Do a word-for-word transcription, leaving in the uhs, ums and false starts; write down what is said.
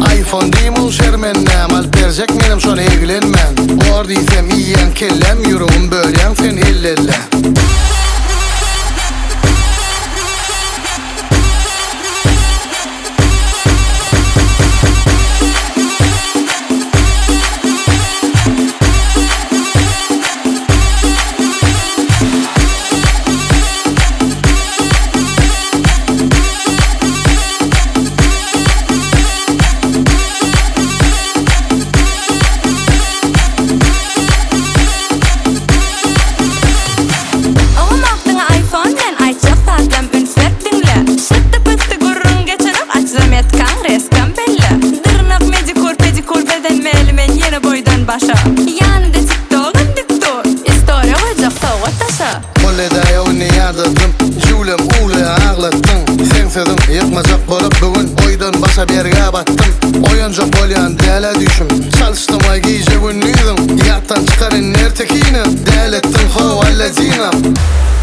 iPhone deyim ol şermennem, Alp berjek menem şona egilenmem. Or diýsem iýen kellem, ýüregim bölýän sen hellelle. Başa yanında TikTok'un dikto istoriya olacak soğuk taşa. Kolleda yavni yadırdım, jülem ule ağlattın. Sen sözüm yıkmacak bolup bugün oydan başa berge battım. Oyuncak bolyan dele düşüm, çalıştımay giyce günlüydüm. Yattan çıkarın ertekini, delettin ho allazina.